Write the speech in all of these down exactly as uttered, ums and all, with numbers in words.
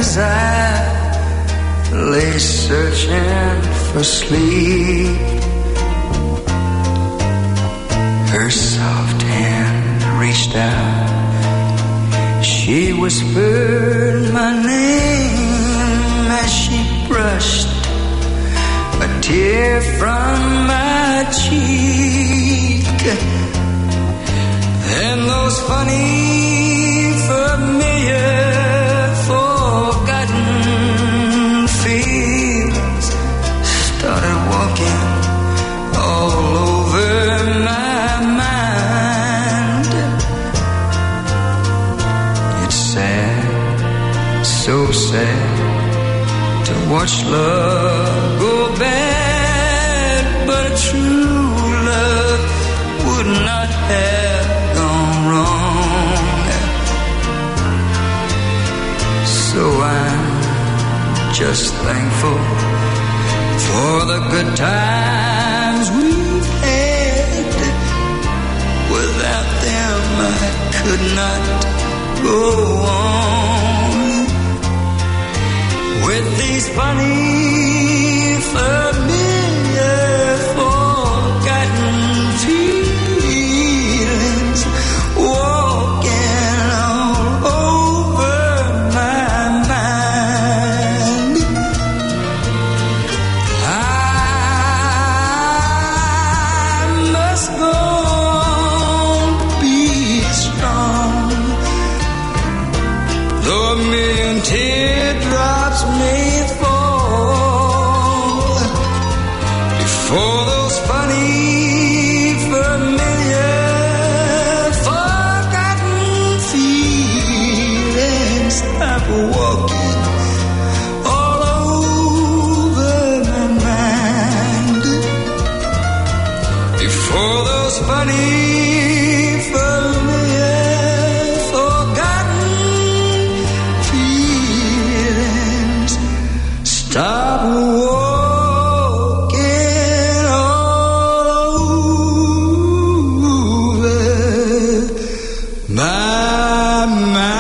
as I lay searching for sleep, her soft hand reached out, she whispered my name as she brushed a tear from my cheek. And those funny, familiar, forgotten feelings started walking all over my mind. It's sad, so sad, to watch love go bad, but a true love would not have gone wrong. So I'm just thankful for the good times we've had. Without them I could not go on. With these funny, familiar, forgotten feelings walking all over my mind, I must go on, be strong, though a million teardrops may fall before those funny, familiar, forgotten feelings stop walking all over my mind. Before those funny, familiar, forgotten feelings stop walking all over my mind.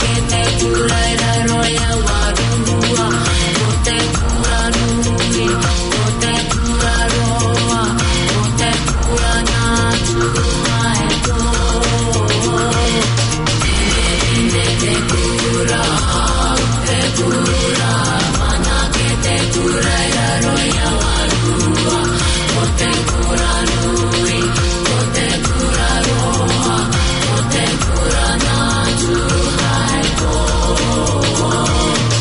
Roa,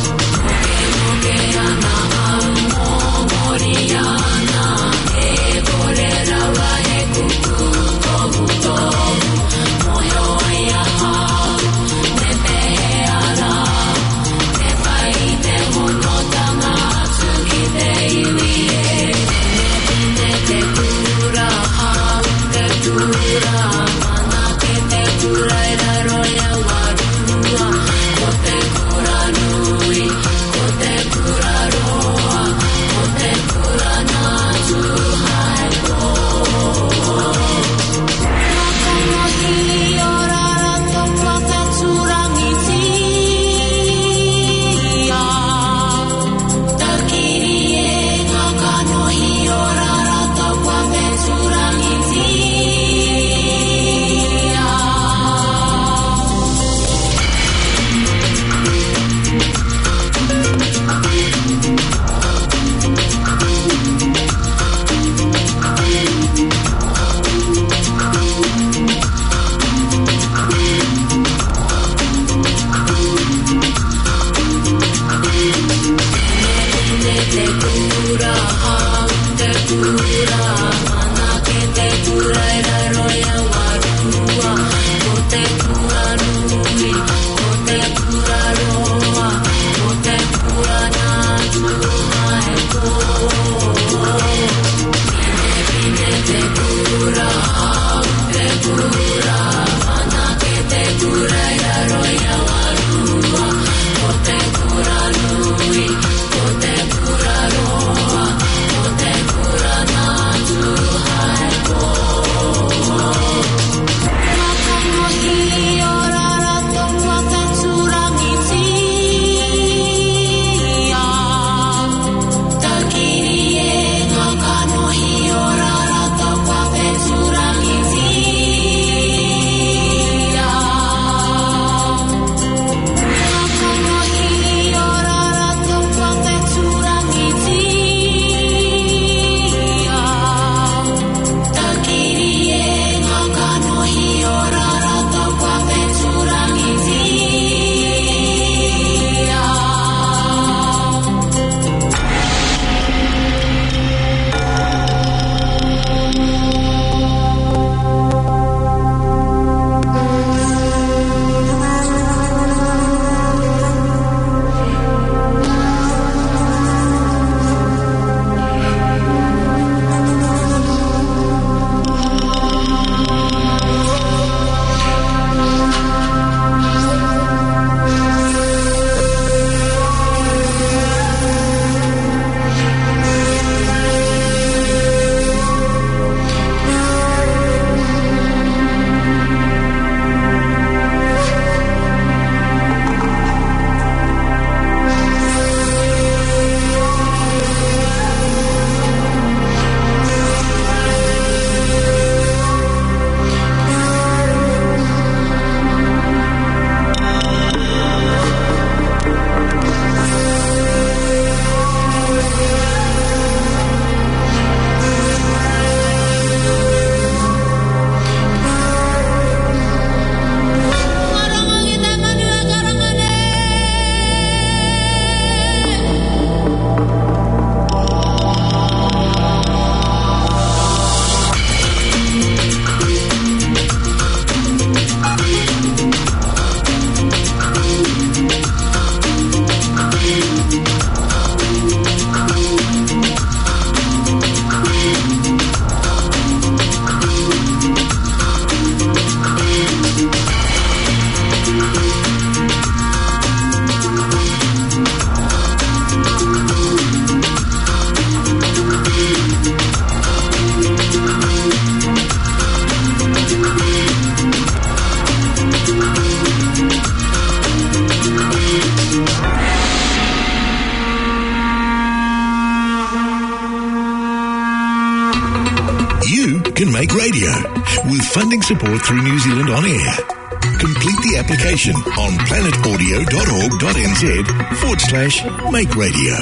Make Radio with funding support through New Zealand On Air. Complete the application on planetaudio.org.nz forward slash make radio.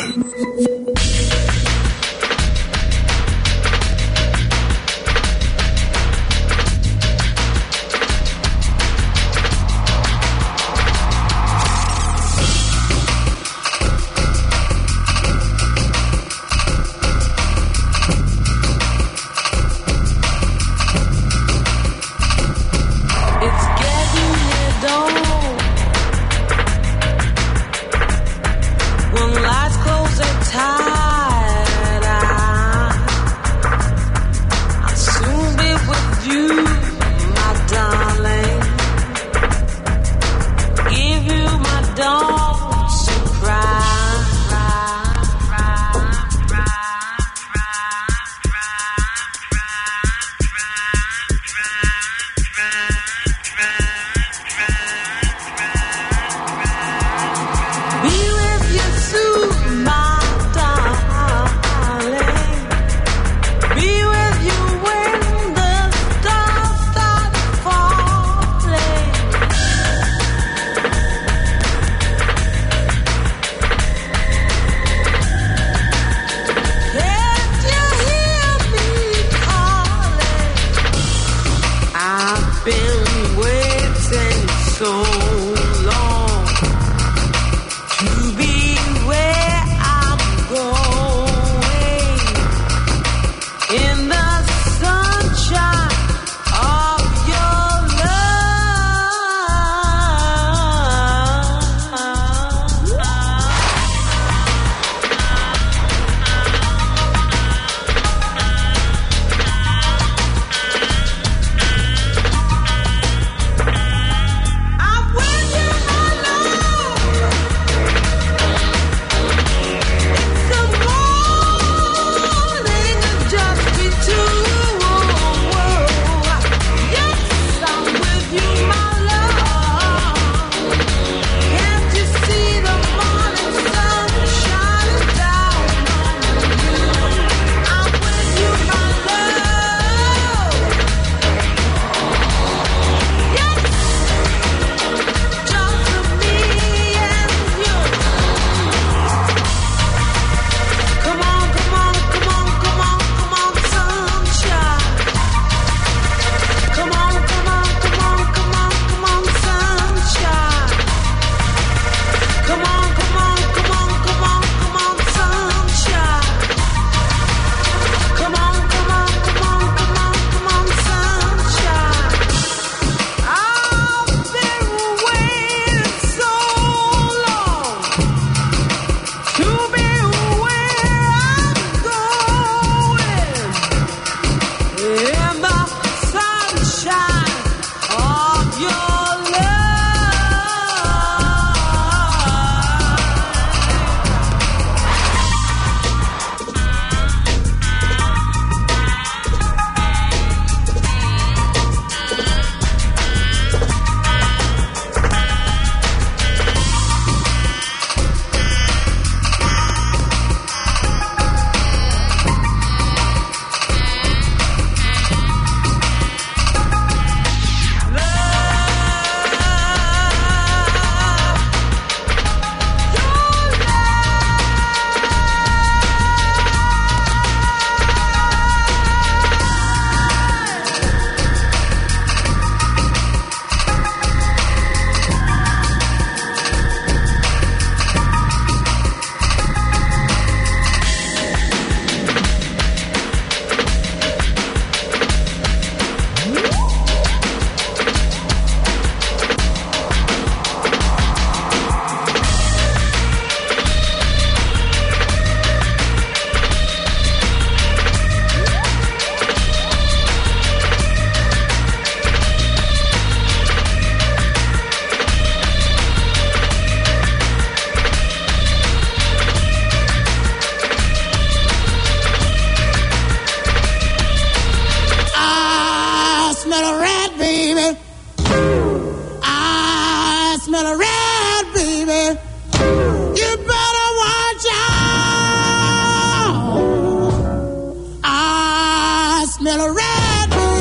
smell a rat.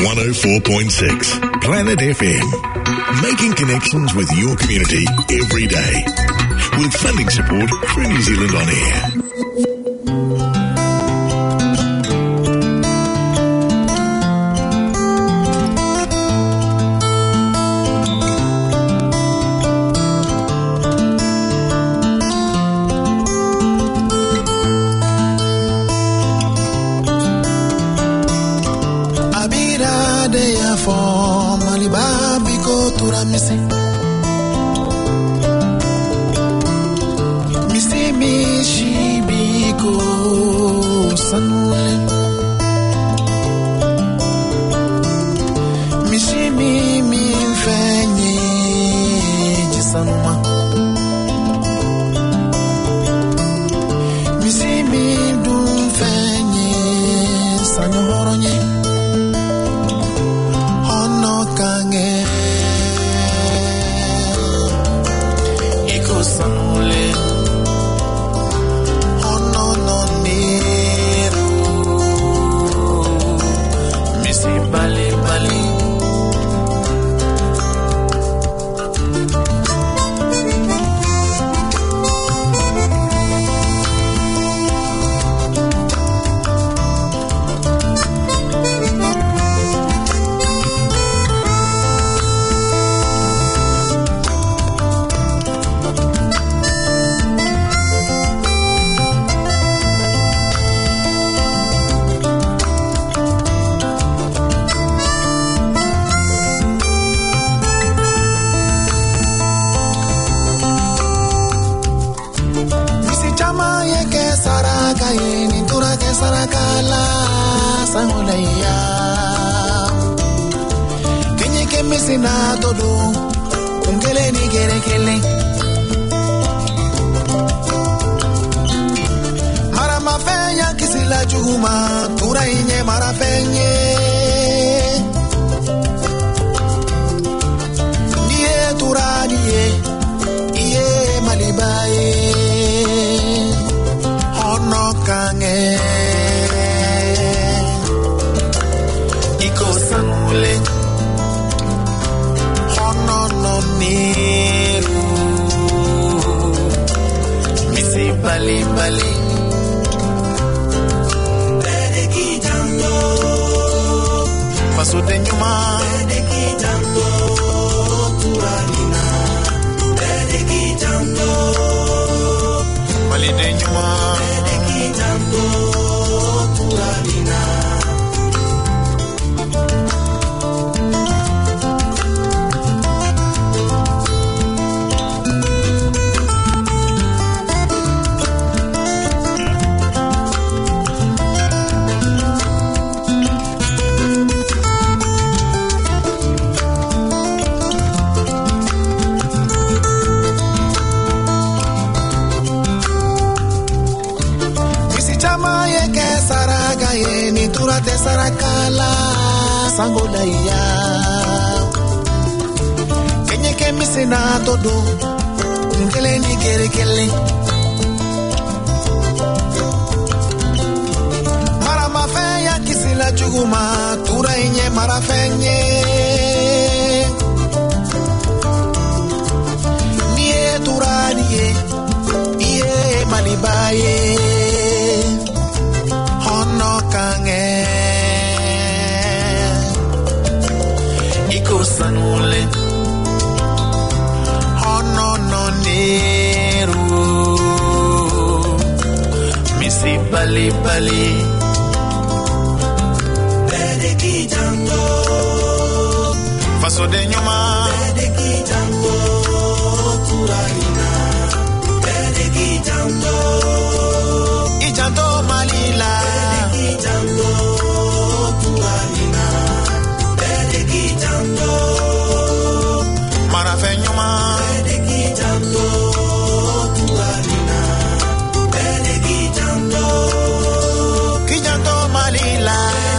one oh four point six. Planet F M. Making connections with your community every day. With funding support through New Zealand On Air.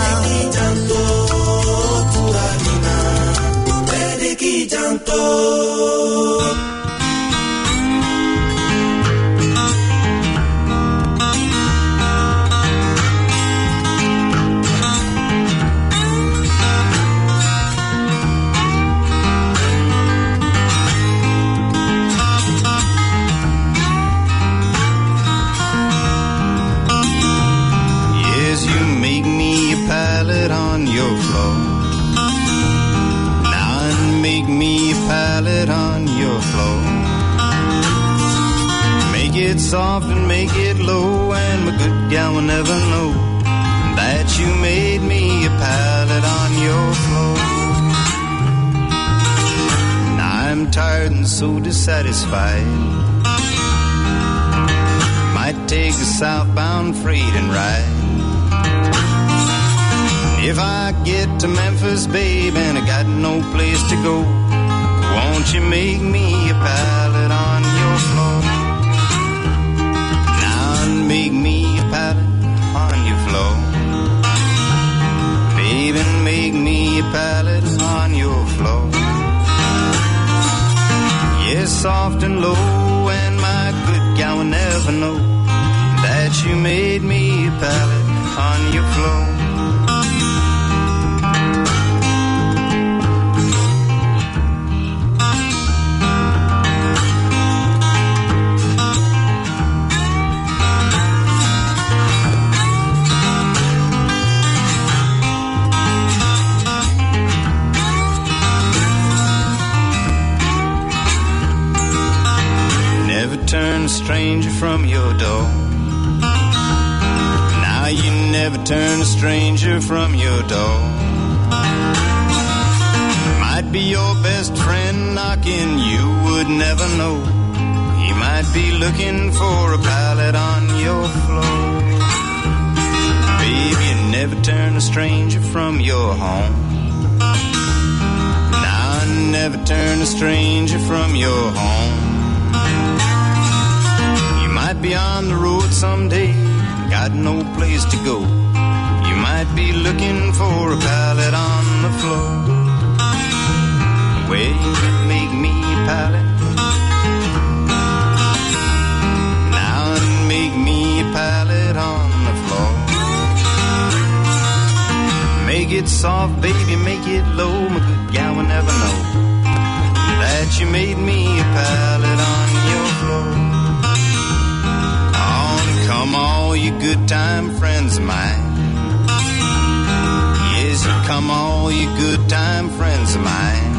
Janto pallet on your floor. Make it soft and make it low, and my good gal will never know that you made me a pallet on your floor. Now I'm tired and so dissatisfied. Might take a southbound freight and ride. If I get to Memphis, babe, and I got no place to go, won't you make me a pallet on your floor? Now make me a pallet on your floor. Baby, make me a pallet on your floor. Yes, soft and low, and my good gal will never know that you made me a pallet on your floor. Turn a stranger from your door. Now you never turn a stranger from your door. Might be your best friend knocking, you would never know. He might be looking for a pallet on your floor. Baby, you never turn a stranger from your home. Now never turn a stranger from your home. Be on the road someday, got no place to go. You might be looking for a pallet on the floor. Well, you can make me a pallet. Now make me a pallet on the floor. Make it soft, baby, make it low. My good gal will never know that you made me a pallet on your floor. Come all you good time friends of mine. Yes, you come all you good time friends of mine.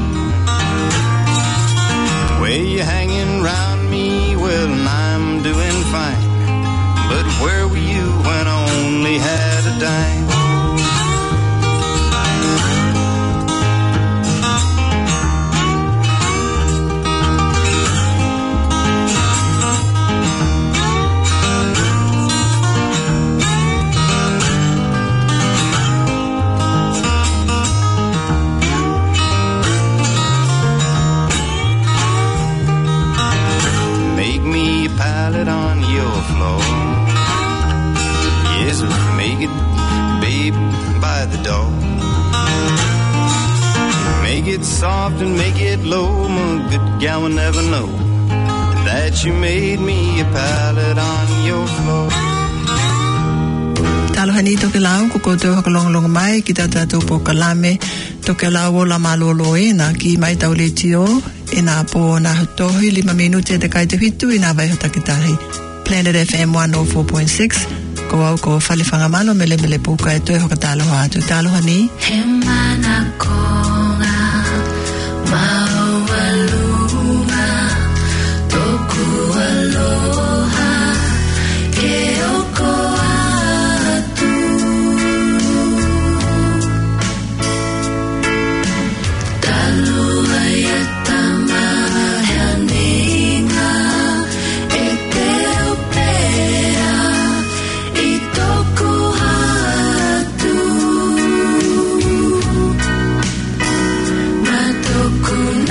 The way you hanging round me, well, I'm doing fine. But where were you when I only had a dime? Pallet on your floor. Yes, make it, babe, by the door. Make it soft and make it low. My good gal will never know that you made me a pallet on your floor. Talo hani toke lau ko ko tau hakalongalonga mai ki tata tupo kalame toke lau o la malolo e na ki mai tau le tio e na po na tohi lima minute te kai te hitu i na vai hota ki tahi Planet F M one oh four point six ko au ko whalifanga malo mele mele puka e toi hoka talo hatu talo hani he mana konga maualunga toku aloha e oko atu talo ayatama haninga e te opera i toku atu matoku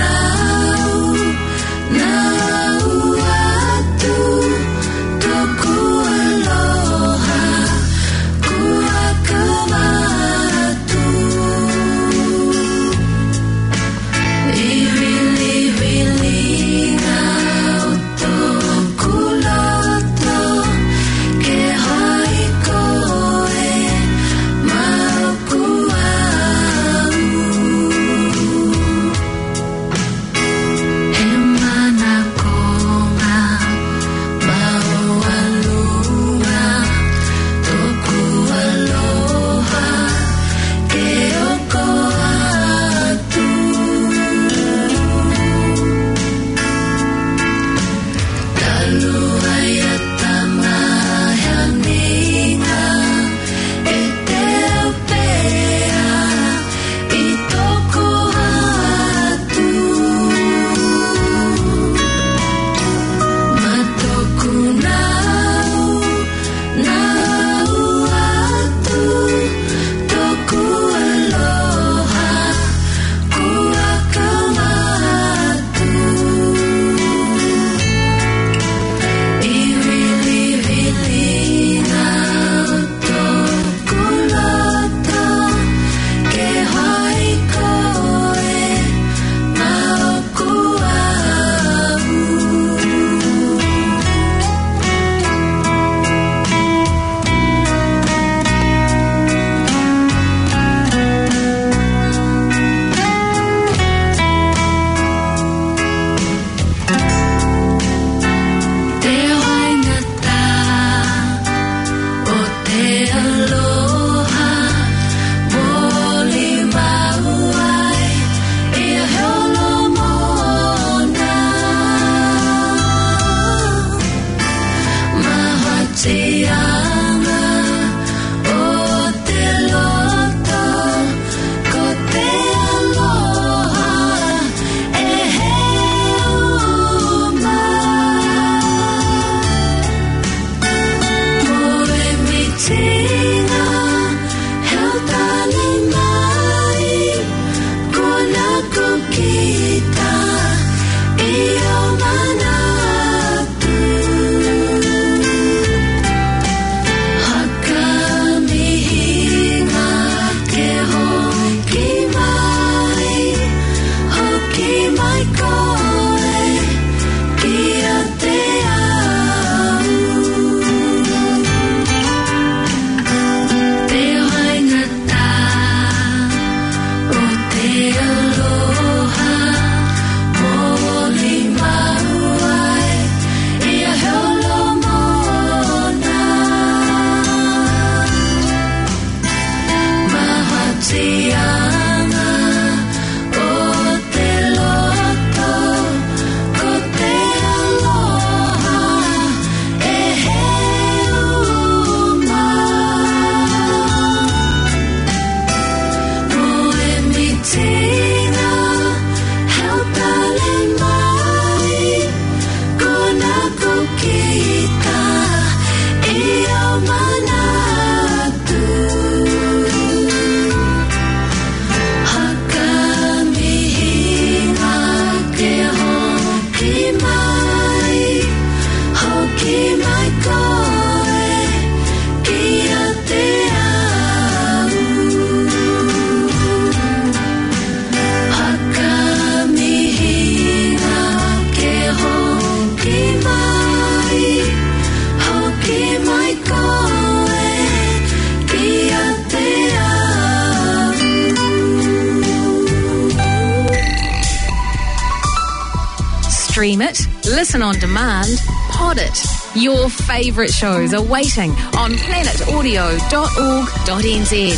Stream it, listen on demand, pod it. Your favourite shows are waiting on planet audio dot org dot n z.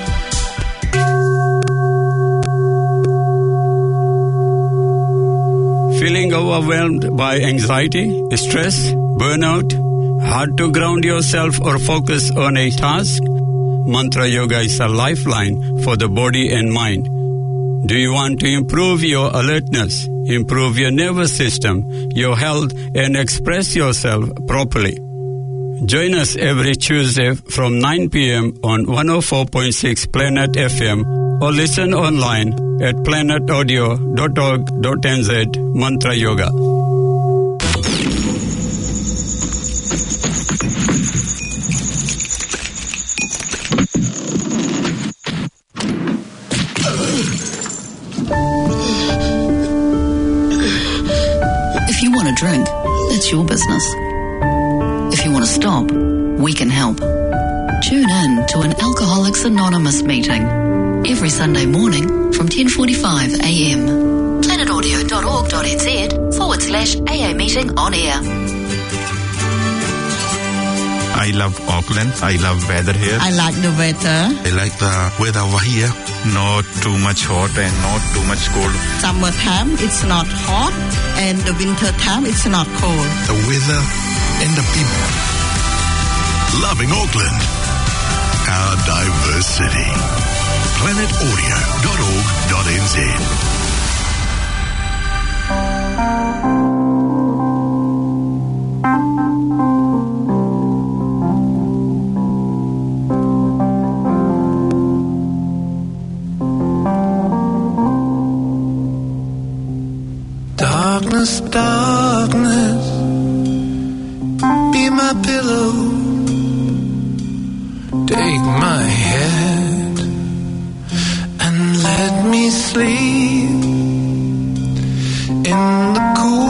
Feeling overwhelmed by anxiety, stress, burnout, hard to ground yourself or focus on a task? Mantra Yoga is a lifeline for the body and mind. Do you want to improve your alertness, improve your nervous system, your health, and express yourself properly? Join us every Tuesday from nine p.m. on one oh four point six Planet F M or listen online at planet audio dot org dot n z Mantra Yoga. If you want to drink, that's your business. If you want to stop, we can help. Tune in to an Alcoholics Anonymous meeting every Sunday morning from ten forty-five a m. planet audio dot org dot n z forward slash A A meeting on air. I love Auckland. I love weather here. I like the weather. I like the weather over here. Not too much hot and not too much cold. Summertime, it's not hot, and the winter time, it's not cold. The weather and the people. Loving Auckland. Our diverse city. planet audio dot org dot n z. Darkness, darkness, be my pillow. Take my head and let me sleep in the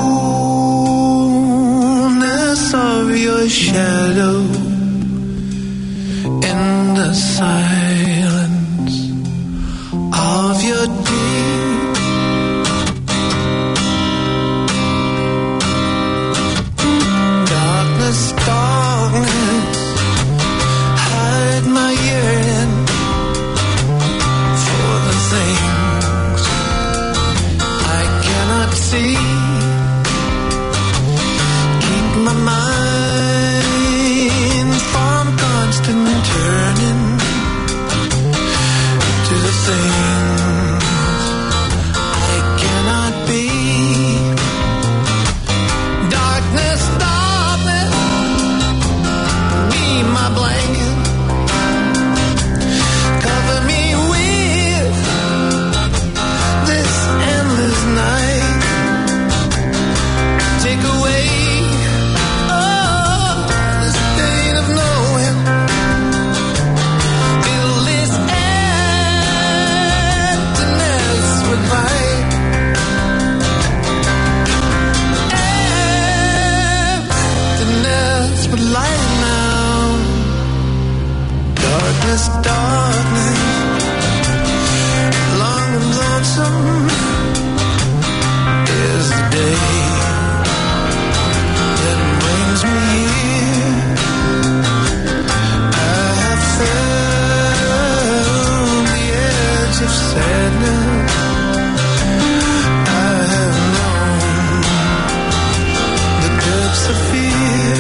coolness of your shadow, in the silence of your deep. Darkness, hide my yearning for the things I cannot see. Keep my mind from constant turning to the things I cannot be. Darkness, darkness, my blanket, cover me with this endless night. Take away oh, this pain of knowing. Fill this emptiness with light. Emptiness with light now. Darkness, darkness, long and lonesome is the day that brings me here. I have found the edge of sadness. I have known the depths of fear.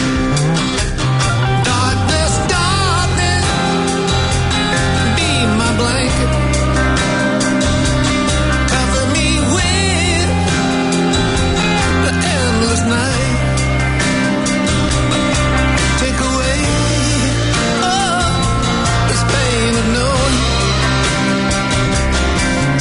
Blanket, cover me with the endless night. Take away oh, this pain of knowing.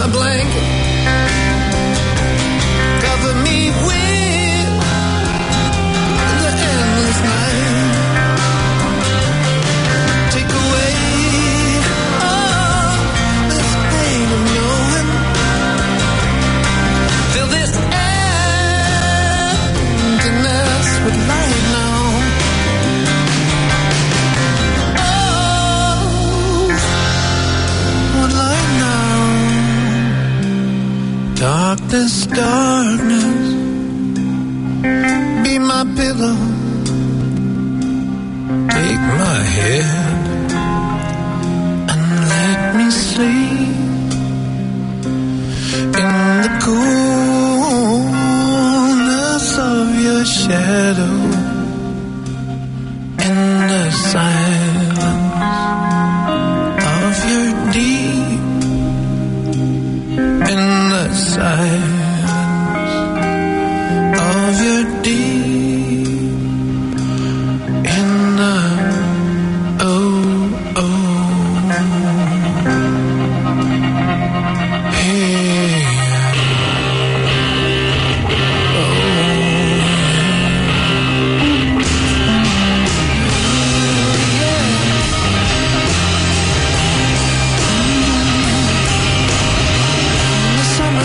blanket. Cover me with the endless night. Take away all this pain of knowing. Fill this emptiness with light now. Oh, with light now. Darkness, darkness, be my pillow. Take my head and let me sleep in the coolness of your shadow, in the silence of your deep, in the silence